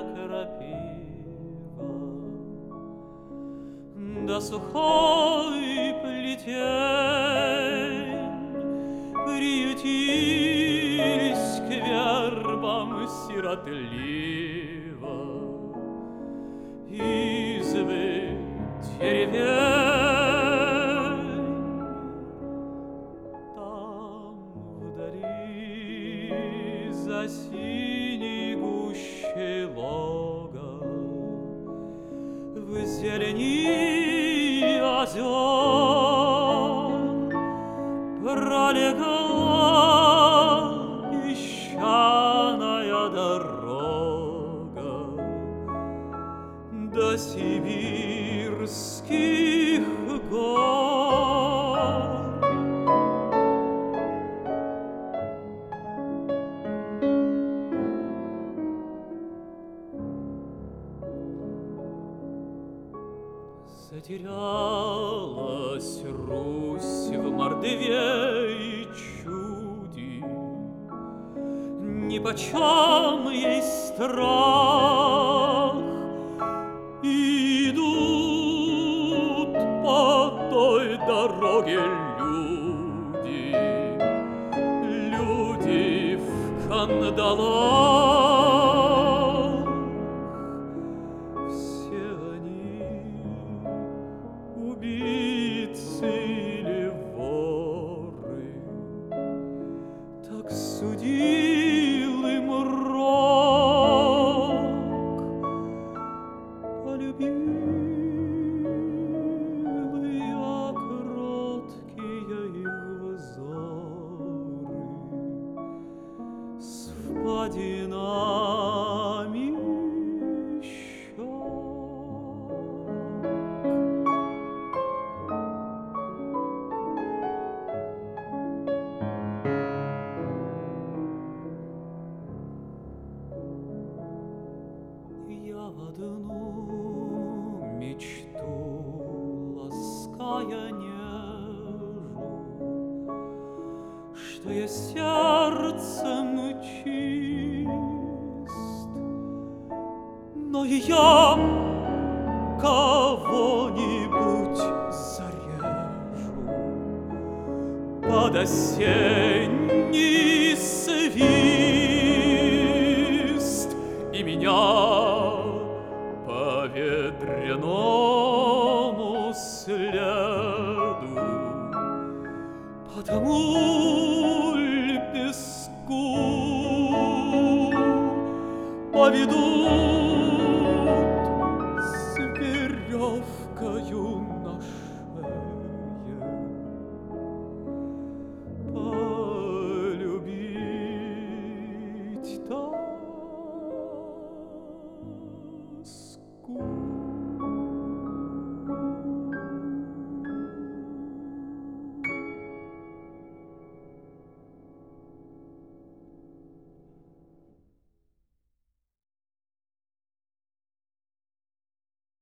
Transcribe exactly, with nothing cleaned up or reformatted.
крапива, да сухой плетень приютились к вербам сиротливо избы деревень. Там вдали за синей гущей лога в зелени озер пролегла песчаная дорога до сибирских гор. Затерялась Русь в мордве и чуде, нипочем ей страх. Идут по той дороге люди, люди в кандалах. Все они убийцы или воры, так судил им рок. Полюбил я кроткие их взоры с впадинами щек. Я одну мечту лаская нежу, что я сердцем чист, но и я кого-нибудь зарежу под осенний свист, и меня по ветряному следу, по тому лепестку поведут с веревкою